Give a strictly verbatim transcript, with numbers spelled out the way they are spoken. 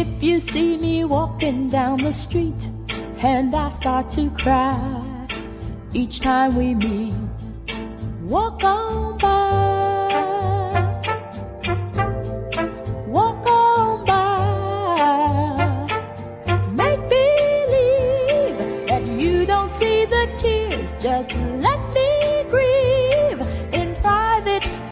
If you see me walking down the street and I start to cry each time we meet, walk on by, walk on by. Make believe that you don't see the tears, just